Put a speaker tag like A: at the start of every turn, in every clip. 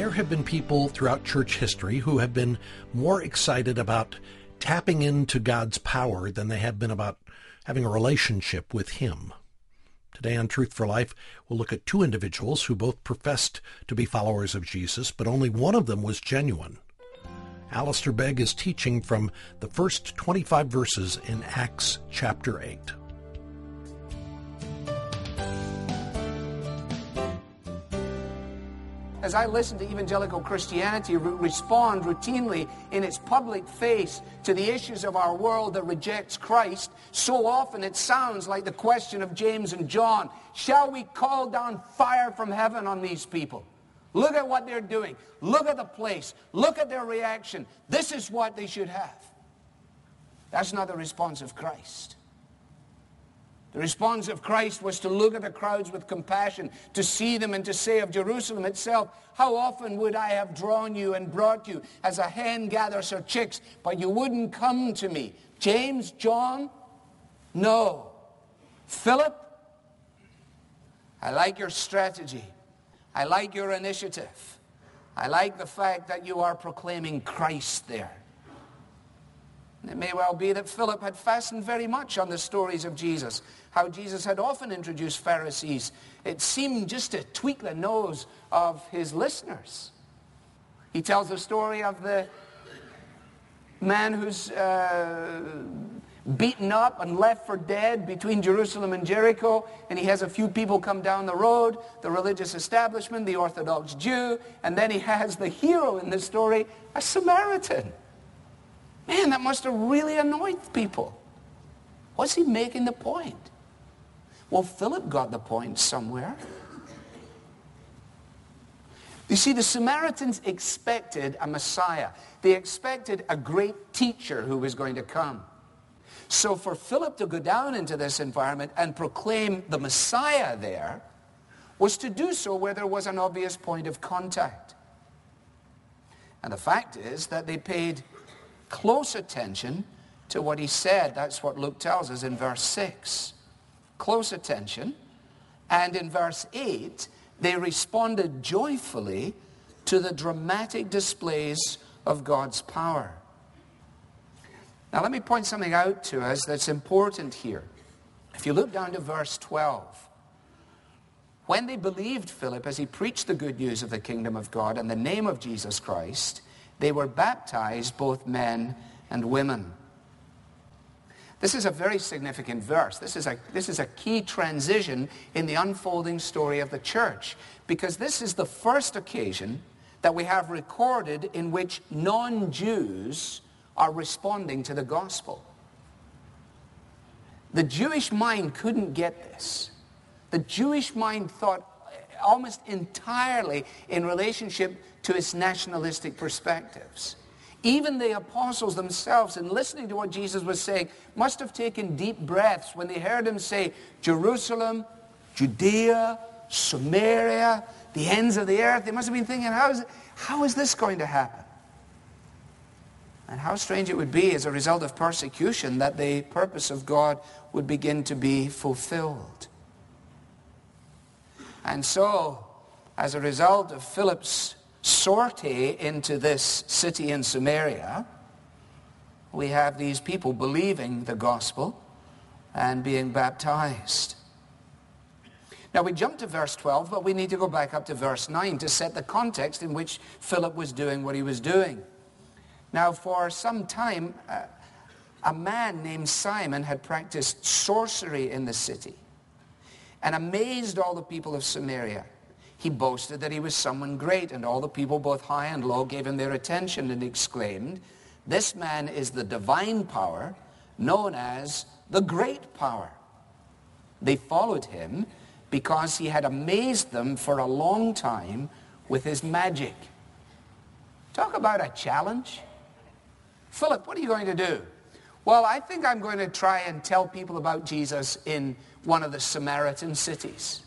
A: There have been people throughout church history who have been more excited about tapping into God's power than they have been about having a relationship with Him. Today on Truth for Life, we'll look at two individuals who both professed to be followers of Jesus, but only one of them was genuine. Alistair Begg is teaching from the first 25 verses in Acts chapter 8.
B: As I listen to evangelical Christianity respond routinely in its public face to the issues of our world that rejects Christ, so often it sounds like the question of James and John. Shall we call down fire from heaven on these people? Look at what they're doing. Look at the place. Look at their reaction. This is what they should have. That's not the response of Christ. The response of Christ was to look at the crowds with compassion, to see them and to say of Jerusalem itself, how often would I have drawn you and brought you as a hen gathers her chicks, but you wouldn't come to me. James, John, no. Philip, I like your strategy. I like your initiative. I like the fact that you are proclaiming Christ there. It may well be that Philip had fastened very much on the stories of Jesus, how Jesus had often introduced Pharisees. It seemed just to tweak the nose of his listeners. He tells the story of the man who's beaten up and left for dead between Jerusalem and Jericho, and he has a few people come down the road, the religious establishment, the Orthodox Jew, and then he has the hero in this story, a Samaritan. Man, that must have really annoyed people. What's he making the point? Well, Philip got the point somewhere. You see, the Samaritans expected a Messiah. They expected a great teacher who was going to come. So for Philip to go down into this environment and proclaim the Messiah there was to do so where there was an obvious point of contact. And the fact is that they paid close attention to what he said. That's what Luke tells us in verse 6. Close attention. And in verse 8, they responded joyfully to the dramatic displays of God's power. Now let me point something out to us that's important here. If you look down to verse 12, when they believed Philip as he preached the good news of the kingdom of God and the name of Jesus Christ, they were baptized, both men and women. This is a very significant verse. This is a key transition in the unfolding story of the church, because this is the first occasion that we have recorded in which non-Jews are responding to the gospel. The Jewish mind couldn't get this. The Jewish mind thought almost entirely in relationship to its nationalistic perspectives. Even the apostles themselves, in listening to what Jesus was saying, must have taken deep breaths when they heard him say, Jerusalem, Judea, Samaria, the ends of the earth. They must have been thinking, how is this going to happen? And how strange it would be as a result of persecution that the purpose of God would begin to be fulfilled. And so, as a result of Philip's sortie into this city in Samaria, we have these people believing the gospel and being baptized. Now we jump to verse 12, but we need to go back up to verse 9 to set the context in which Philip was doing what he was doing. Now for some time, a man named Simon had practiced sorcery in the city and amazed all the people of Samaria. He boasted that he was someone great, and all the people, both high and low, gave him their attention and exclaimed, "This man is the divine power, known as the great power." They followed him because he had amazed them for a long time with his magic. Talk about a challenge. Philip, what are you going to do? Well, I think I'm going to try and tell people about Jesus in one of the Samaritan cities.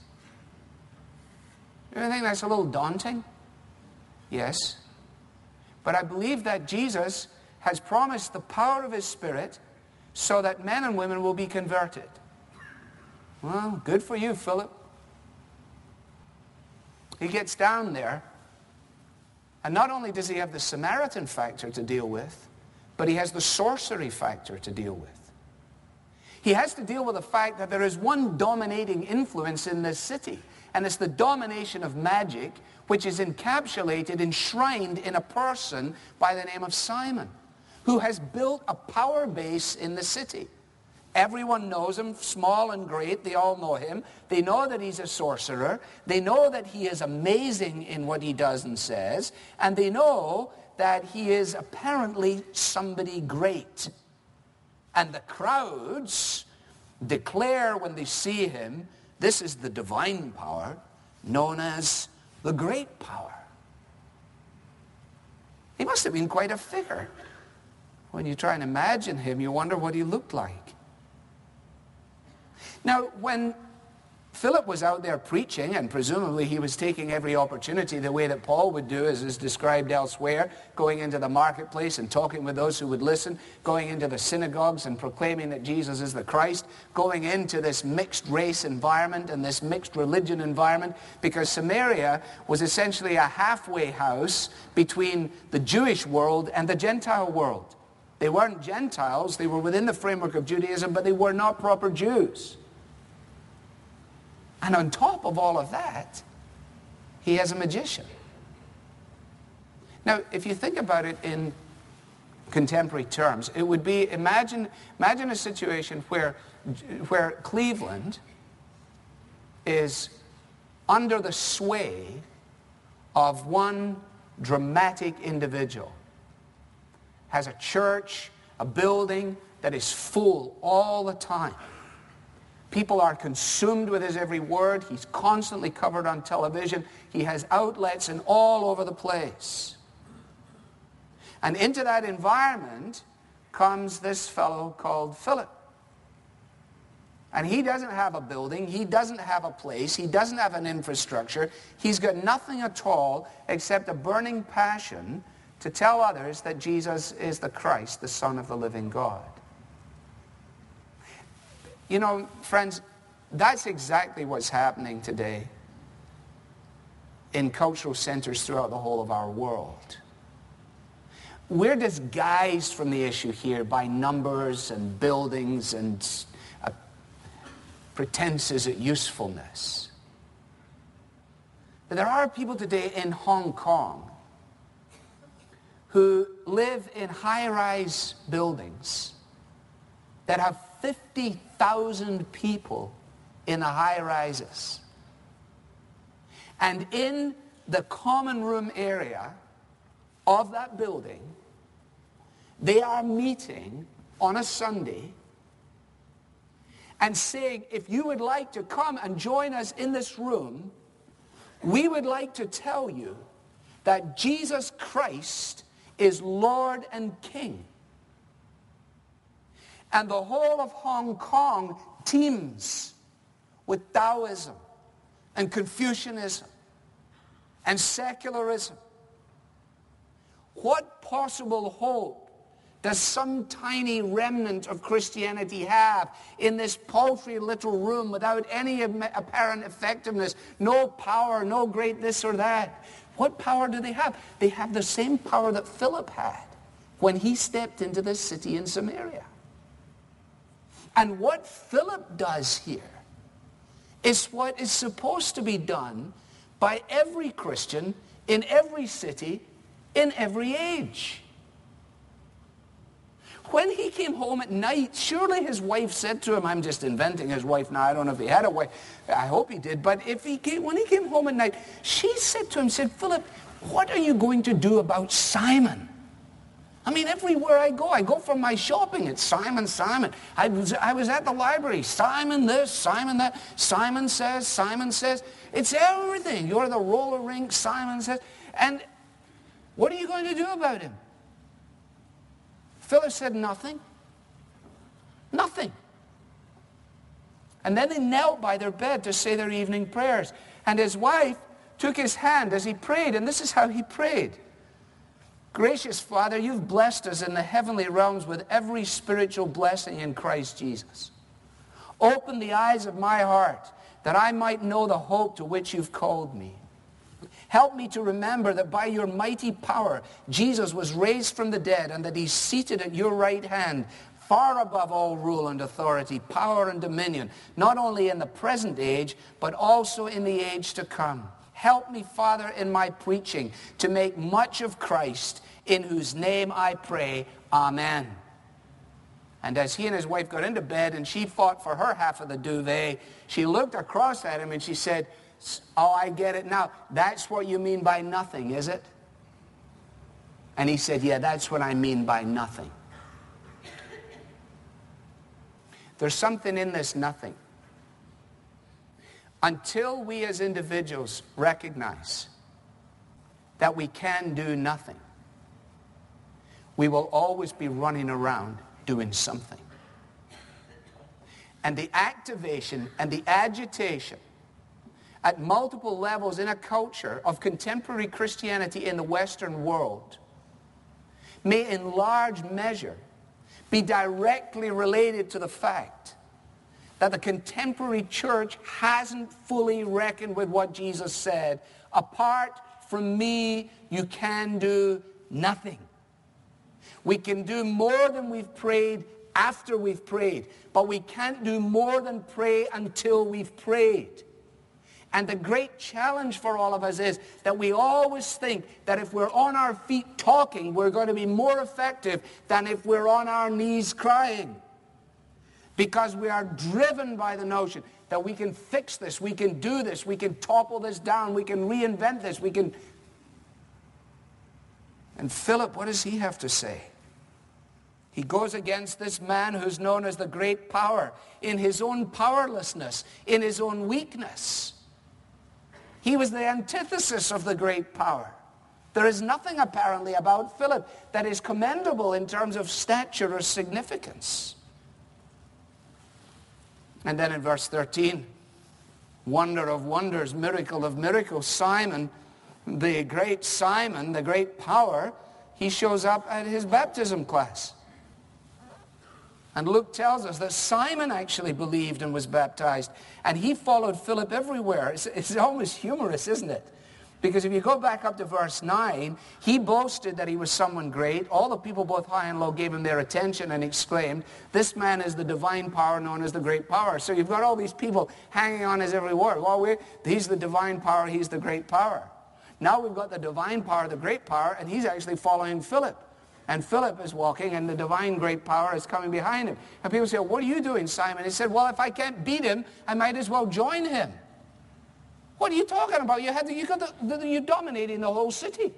B: You think that's a little daunting? Yes. But I believe that Jesus has promised the power of his Spirit so that men and women will be converted. Well, good for you, Philip. He gets down there, And not only does he have the Samaritan factor to deal with, but he has the sorcery factor to deal with. He has to deal with the fact that there is one dominating influence in this city, and it's the domination of magic, which is encapsulated, enshrined in a person by the name of Simon, who has built a power base in the city. Everyone knows him, small and great. They all know him. They know that he's a sorcerer. They know that he is amazing in what he does and says. And they know that he is apparently somebody great. And the crowds declare when they see him, this is the divine power known as the great power. He must have been quite a figure. When you try and imagine him, you wonder what he looked like. Now, when Philip was out there preaching, and presumably he was taking every opportunity the way that Paul would do, as is described elsewhere, going into the marketplace and talking with those who would listen, going into the synagogues and proclaiming that Jesus is the Christ, going into this mixed race environment and this mixed religion environment, because Samaria was essentially a halfway house between the Jewish world and the Gentile world. They weren't Gentiles, they were within the framework of Judaism, but they were not proper Jews. And on top of all of that, he has a magician. Now, if you think about it in contemporary terms, it would be, imagine a situation where Cleveland is under the sway of one dramatic individual. Has a church, a building that is full all the time. People are consumed with his every word. He's constantly covered on television. He has outlets in all over the place. And into that environment comes this fellow called Philip. And he doesn't have a building. He doesn't have a place. He doesn't have an infrastructure. He's got nothing at all except a burning passion to tell others that Jesus is the Christ, the Son of the living God. You know, friends, that's exactly what's happening today in cultural centers throughout the whole of our world. We're disguised from the issue here by numbers and buildings and pretenses at usefulness. But there are people today in Hong Kong who live in high-rise buildings that have 50,000 people in the high-rises. And in the common room area of that building, they are meeting on a Sunday and saying, if you would like to come and join us in this room, we would like to tell you that Jesus Christ is Lord and King. And the whole of Hong Kong teems with Taoism and Confucianism and secularism. What possible hope does some tiny remnant of Christianity have in this paltry little room without any apparent effectiveness, no power, no great this or that? What power do they have? They have the same power that Philip had when he stepped into this city in Samaria. And what Philip does here is what is supposed to be done by every Christian in every city, in every age. When he came home at night, surely his wife said to him, I'm just inventing his wife now, I don't know if he had a wife, I hope he did, but when he came home at night, she said to him, Philip, what are you going to do about Simon? I mean, everywhere I go for my shopping, it's Simon, Simon. I was at the library, Simon this, Simon that, Simon says. It's everything. You're at the roller rink, Simon says. And what are you going to do about him? Philip said nothing. Nothing. And then they knelt by their bed to say their evening prayers. And his wife took his hand as he prayed, and this is how he prayed. Gracious Father, you've blessed us in the heavenly realms with every spiritual blessing in Christ Jesus. Open the eyes of my heart that I might know the hope to which you've called me. Help me to remember that by your mighty power, Jesus was raised from the dead and that he's seated at your right hand, far above all rule and authority, power and dominion, not only in the present age, but also in the age to come. Help me, Father, in my preaching to make much of Christ, in whose name I pray. Amen. And as he and his wife got into bed and she fought for her half of the duvet, she looked across at him and she said, oh, I get it now. That's what you mean by nothing, is it? And he said, yeah, that's what I mean by nothing. There's something in this nothing. Until we as individuals recognize that we can do nothing, we will always be running around doing something. And the activation and the agitation at multiple levels in a culture of contemporary Christianity in the Western world may in large measure be directly related to the fact that the contemporary church hasn't fully reckoned with what Jesus said. Apart from me, you can do nothing. We can do more than we've prayed after we've prayed, but we can't do more than pray until we've prayed. And the great challenge for all of us is that we always think that if we're on our feet talking, we're going to be more effective than if we're on our knees crying. Because we are driven by the notion that we can fix this, we can do this, we can topple this down, we can reinvent this, we can... And Philip, what does he have to say? He goes against this man who's known as the great power in his own powerlessness, in his own weakness. He was the antithesis of the great power. There is nothing apparently about Philip that is commendable in terms of stature or significance. And then in verse 13, wonder of wonders, miracle of miracles, Simon, the great power, he shows up at his baptism class. And Luke tells us that Simon actually believed and was baptized. And he followed Philip everywhere. It's almost humorous, isn't it? Because if you go back up to verse 9, he boasted that he was someone great. All the people, both high and low, gave him their attention and exclaimed, this man is the divine power known as the great power. So you've got all these people hanging on his every word. Well, he's the divine power, he's the great power. Now we've got the divine power, the great power, and he's actually following Philip. And Philip is walking, and the divine great power is coming behind him. And people say, what are you doing, Simon? He said, well, if I can't beat him, I might as well join him. What are you talking about? You're dominating the whole city.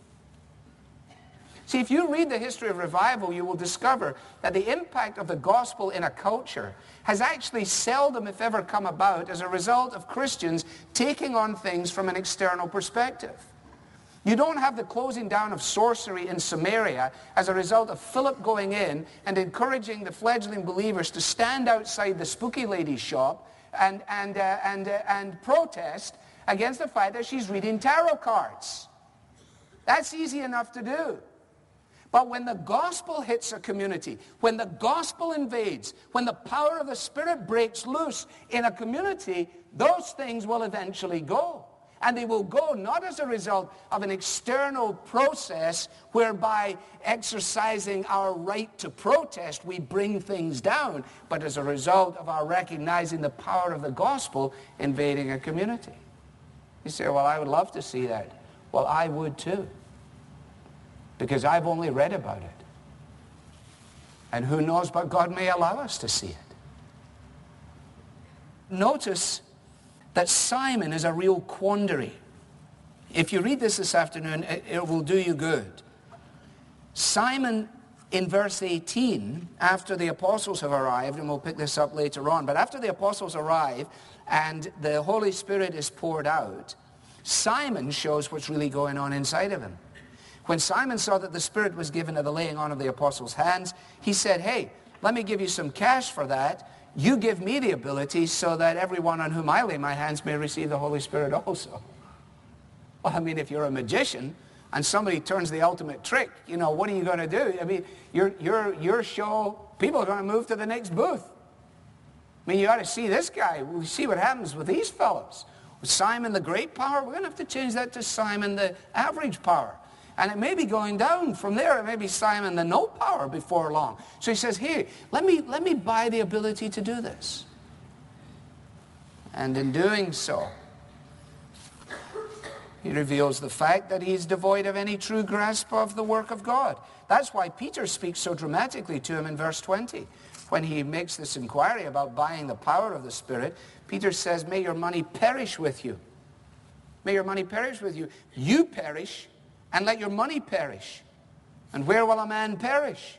B: See, if you read the history of revival, you will discover that the impact of the gospel in a culture has actually seldom, if ever, come about as a result of Christians taking on things from an external perspective. You don't have the closing down of sorcery in Samaria as a result of Philip going in and encouraging the fledgling believers to stand outside the spooky lady's shop and protest against the fact that she's reading tarot cards. That's easy enough to do. But when the gospel hits a community, when the gospel invades, when the power of the Spirit breaks loose in a community, those things will eventually go. And they will go not as a result of an external process whereby exercising our right to protest we bring things down, but as a result of our recognizing the power of the gospel invading a community. You say, well, I would love to see that. Well, I would too, because I've only read about it. And who knows, but God may allow us to see it. Notice that Simon is a real quandary. If you read this afternoon, it will do you good. Simon, in verse 18, after the apostles have arrived, and we'll pick this up later on, but after the apostles arrive and the Holy Spirit is poured out, Simon shows what's really going on inside of him. When Simon saw that the Spirit was given at the laying on of the apostles' hands, he said, hey, let me give you some cash for that. You give me the ability so that everyone on whom I lay my hands may receive the Holy Spirit also. Well, I mean, if you're a magician and somebody turns the ultimate trick, you know, what are you going to do? I mean, your show, people are going to move to the next booth. I mean, you ought to see this guy. We see what happens with these fellows. Simon the great power, we're going to have to change that to Simon the average power. And it may be going down from there. It may be Simon the no power before long. So he says, here, let me buy the ability to do this. And in doing so, he reveals the fact that he's devoid of any true grasp of the work of God. That's why Peter speaks so dramatically to him in verse 20. When he makes this inquiry about buying the power of the Spirit, Peter says, may your money perish with you. May your money perish with you. You perish, and let your money perish. And where will a man perish?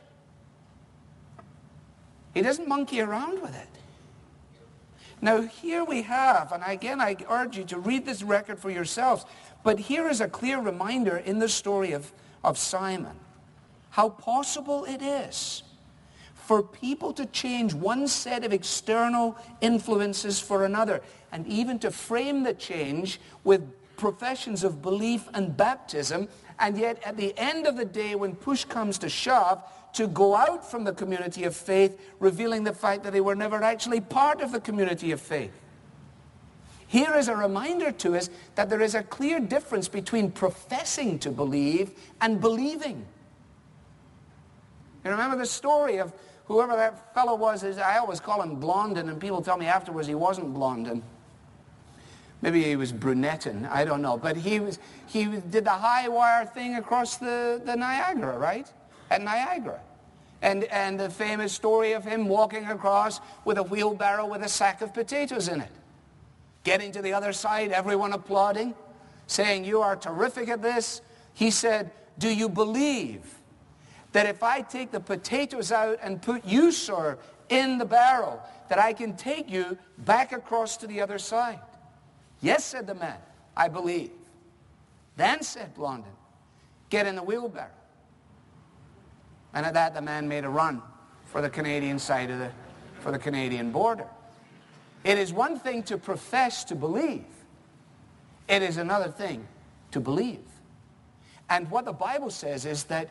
B: He doesn't monkey around with it. Now here we have, and again I urge you to read this record for yourselves, but here is a clear reminder in the story of Simon, how possible it is for people to change one set of external influences for another, and even to frame the change with professions of belief and baptism, and yet at the end of the day, when push comes to shove, to go out from the community of faith, revealing the fact that they were never actually part of the community of faith. Here is a reminder to us that there is a clear difference between professing to believe and believing. You remember the story of whoever that fellow was, I always call him Blondin, and people tell me afterwards he wasn't Blondin. Maybe he was Brunetten, I don't know. But he did the high wire thing across the Niagara, right? At Niagara. And the famous story of him walking across with a wheelbarrow with a sack of potatoes in it. Getting to the other side, everyone applauding, saying, you are terrific at this. He said, do you believe that if I take the potatoes out and put you, sir, in the barrel, that I can take you back across to the other side? Yes, said the man, I believe. Then said Blondin, get in the wheelbarrow. And at that, the man made a run for the Canadian side of for the Canadian border. It is one thing to profess to believe. It is another thing to believe. And what the Bible says is that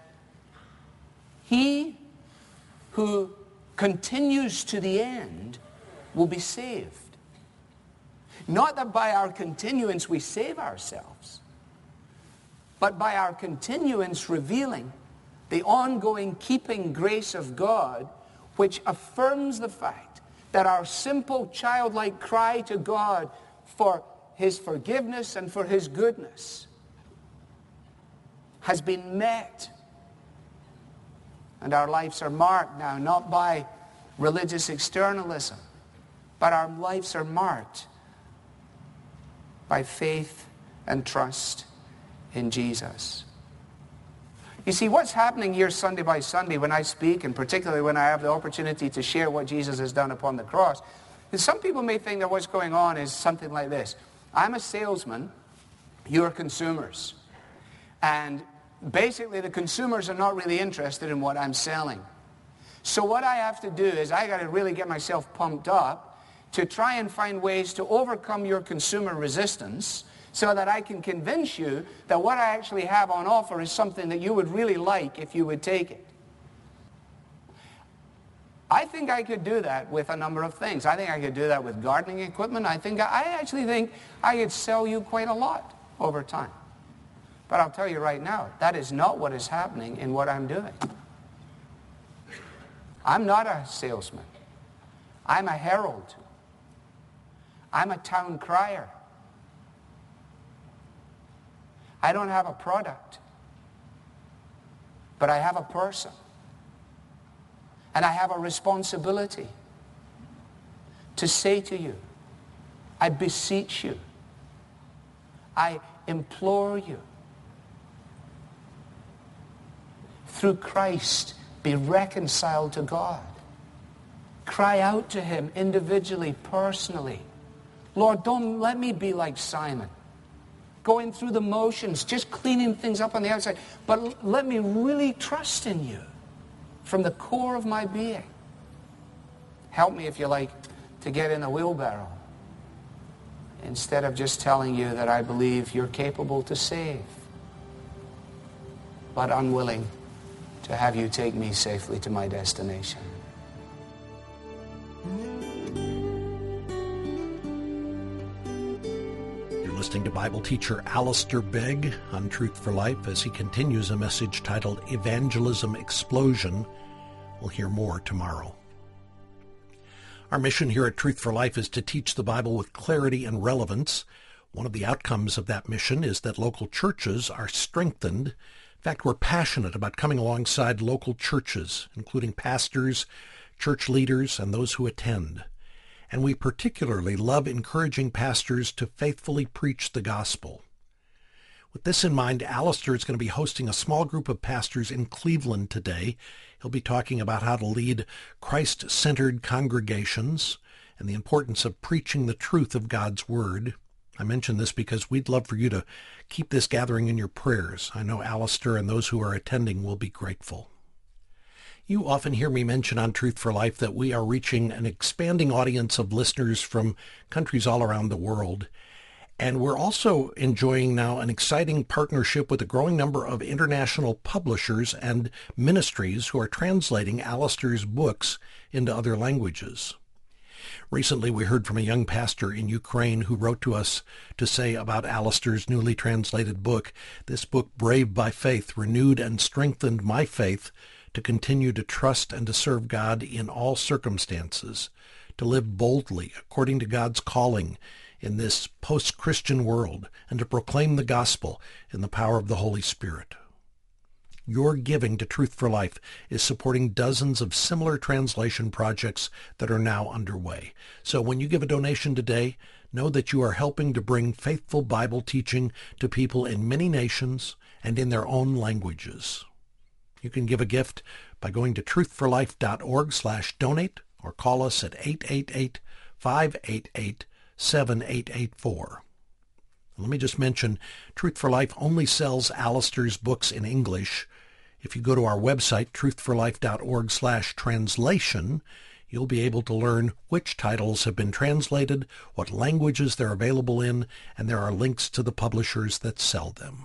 B: he who continues to the end will be saved. Not that by our continuance we save ourselves, but by our continuance revealing the ongoing keeping grace of God, which affirms the fact that our simple childlike cry to God for his forgiveness and for his goodness has been met. And our lives are marked now not by religious externalism, but our lives are marked by faith and trust in Jesus. You see, what's happening here Sunday by Sunday when I speak, and particularly when I have the opportunity to share what Jesus has done upon the cross, is some people may think that what's going on is something like this. I'm a salesman, you're consumers. And basically the consumers are not really interested in what I'm selling. So what I have to do is I got to really get myself pumped up to try and find ways to overcome your consumer resistance so that I can convince you that what I actually have on offer is something that you would really like if you would take it. I think I could do that with a number of things. I think I could do that with gardening equipment. I actually think I could sell you quite a lot over time. But I'll tell you right now, that is not what is happening in what I'm doing. I'm not a salesman. I'm a herald. I'm a town crier. I don't have a product, but I have a person. And I have a responsibility to say to you, I beseech you, I implore you, through Christ, be reconciled to God. Cry out to him individually, personally. Lord, don't let me be like Simon, going through the motions, just cleaning things up on the outside, but let me really trust in you from the core of my being. Help me, if you like, to get in a wheelbarrow instead of just telling you that I believe you're capable to save, but unwilling to have you take me safely to my destination.
A: listening to Bible teacher Alistair Begg on Truth for Life as he continues a message titled Evangelism Explosion. We'll hear more tomorrow. Our mission here at Truth for Life is to teach the Bible with clarity and relevance. One of the outcomes of that mission is that local churches are strengthened. In fact, we're passionate about coming alongside local churches, including pastors, church leaders, and those who attend. And we particularly love encouraging pastors to faithfully preach the gospel. With this in mind, Alistair is going to be hosting a small group of pastors in Cleveland today. He'll be talking about how to lead Christ-centered congregations and the importance of preaching the truth of God's Word. I mention this because we'd love for you to keep this gathering in your prayers. I know Alistair and those who are attending will be grateful. You often hear me mention on Truth for Life that we are reaching an expanding audience of listeners from countries all around the world. And we're also enjoying now an exciting partnership with a growing number of international publishers and ministries who are translating Alistair's books into other languages. Recently, we heard from a young pastor in Ukraine who wrote to us to say about Alistair's newly translated book, "This book, Brave by Faith, renewed and strengthened my faith to continue to trust and to serve God in all circumstances, to live boldly according to God's calling in this post-Christian world, and to proclaim the gospel in the power of the Holy Spirit." Your giving to Truth for Life is supporting dozens of similar translation projects that are now underway. So when you give a donation today, know that you are helping to bring faithful Bible teaching to people in many nations and in their own languages. You can give a gift by going to truthforlife.org/donate or call us at 888-588-7884. Let me just mention, Truth for Life only sells Alistair's books in English. If you go to our website, truthforlife.org/translation, you'll be able to learn which titles have been translated, what languages they're available in, and there are links to the publishers that sell them.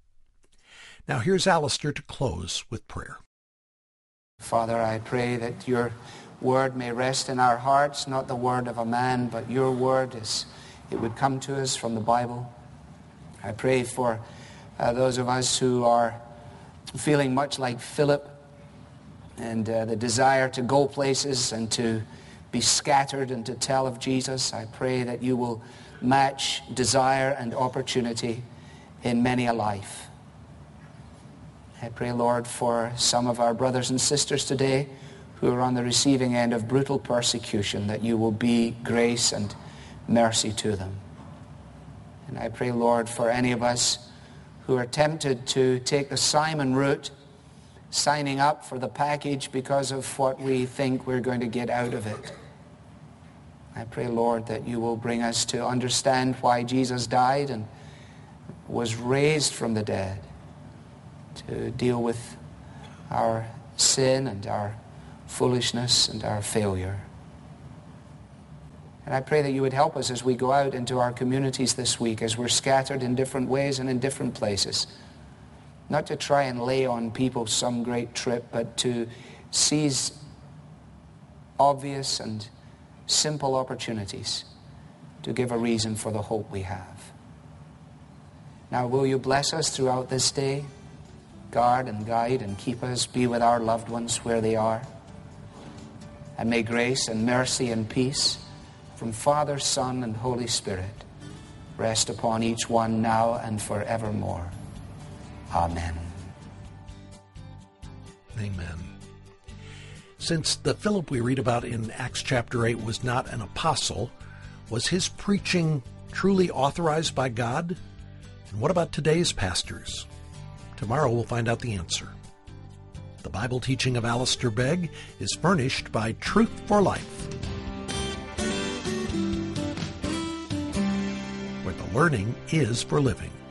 A: Now here's Alistair to close with prayer.
B: Father, I pray that your word may rest in our hearts, not the word of a man, but your word as it would come to us from the Bible. I pray for those of us who are feeling much like Philip and the desire to go places and to be scattered and to tell of Jesus. I pray that you will match desire and opportunity in many a life. I pray, Lord, for some of our brothers and sisters today who are on the receiving end of brutal persecution, that you will be grace and mercy to them. And I pray, Lord, for any of us who are tempted to take the Simon route, signing up for the package because of what we think we're going to get out of it. I pray, Lord, that you will bring us to understand why Jesus died and was raised from the dead, to deal with our sin and our foolishness and our failure. And I pray that you would help us as we go out into our communities this week, as we're scattered in different ways and in different places, not to try and lay on people some great trip, but to seize obvious and simple opportunities to give a reason for the hope we have. Now, will you bless us throughout this day? Guard and guide and keep us, be with our loved ones where they are. And may grace and mercy and peace from Father, Son, and Holy Spirit rest upon each one now and forevermore. Amen.
A: Amen. Since the Philip we read about in Acts chapter 8 was not an apostle, was his preaching truly authorized by God? And what about today's pastors? Tomorrow we'll find out the answer. The Bible teaching of Alistair Begg is furnished by Truth for Life, where the learning is for living.